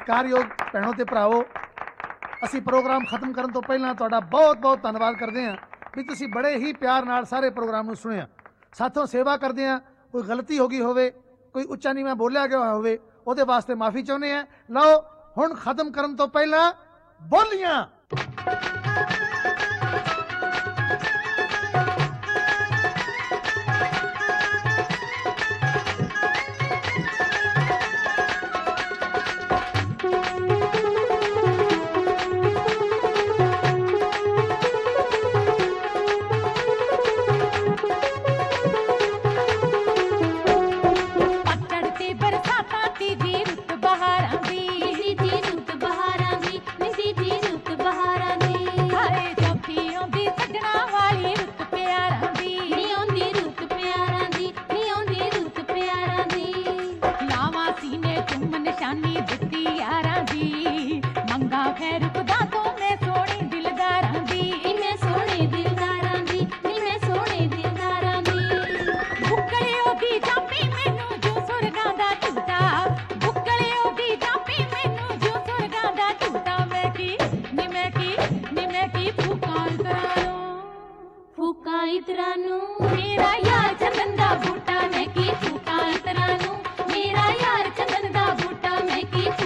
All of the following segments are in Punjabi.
ਸਤਿਕਾਰਯੋਗ ਭੈਣੋ ਤੇ ਭਰਾਵੋ, ਅਸੀਂ ਪ੍ਰੋਗਰਾਮ ਖਤਮ ਕਰਨ ਤੋਂ ਪਹਿਲਾਂ ਤੁਹਾਡਾ ਬਹੁਤ ਬਹੁਤ ਧੰਨਵਾਦ ਕਰਦੇ ਹਾਂ ਵੀ ਤੁਸੀਂ ਬੜੇ ਹੀ ਪਿਆਰ ਨਾਲ ਸਾਰੇ ਪ੍ਰੋਗਰਾਮ ਨੂੰ ਸੁਣਿਆ। ਸਾਥੋਂ ਸੇਵਾ ਕਰਦੇ ਹਾਂ, ਕੋਈ ਗਲਤੀ ਹੋ ਗਈ ਹੋਵੇ, ਕੋਈ ਉੱਚਾ ਨੀਵਾਂ ਬੋਲਿਆ ਗਿਆ ਹੋਵੇ, ਉਹਦੇ ਵਾਸਤੇ ਮਾਫੀ ਚਾਹੁੰਦੇ ਹਾਂ। ਲਓ ਹੁਣ ਖਤਮ ਕਰਨ ਤੋਂ ਪਹਿਲਾਂ ਬੋਲੀਆਂ। मेरा यार चंदन दा बूटा मैं की फूका इतरा नू, मेरा यार चंदन दा बूटा मैं की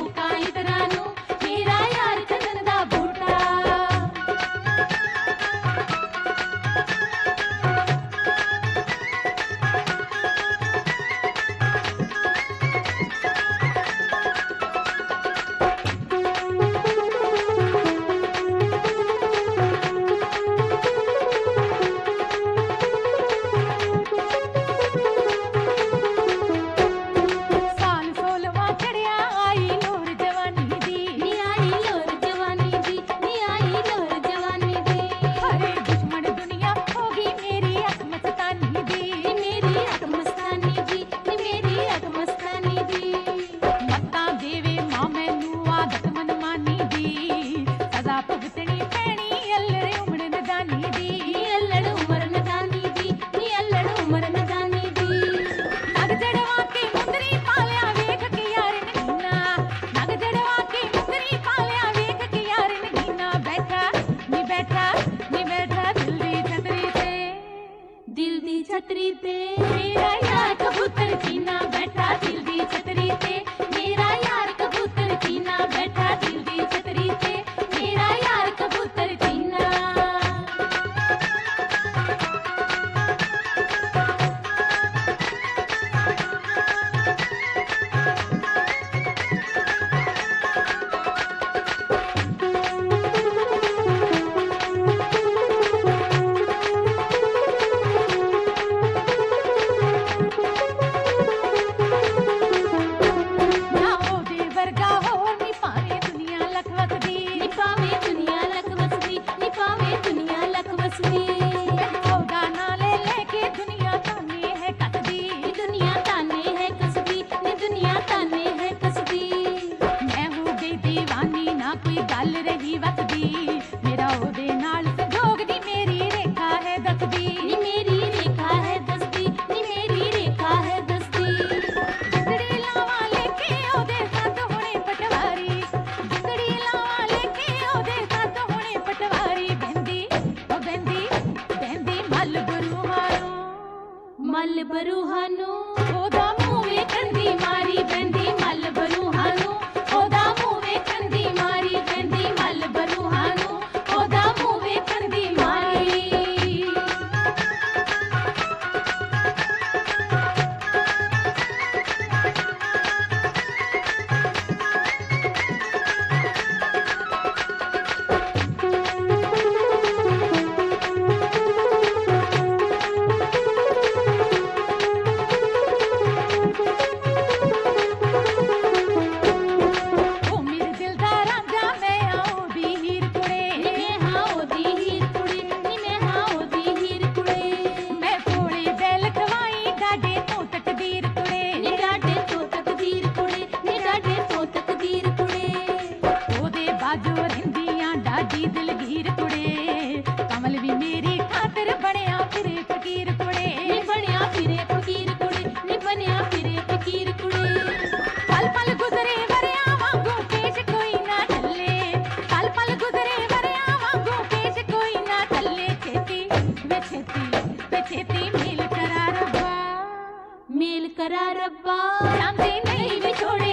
ਮੇਲ ਕਰਾ ਰੱਬਾ ਜਾਂਦੇ ਨਹੀਂ ਵਿਛੋੜੇ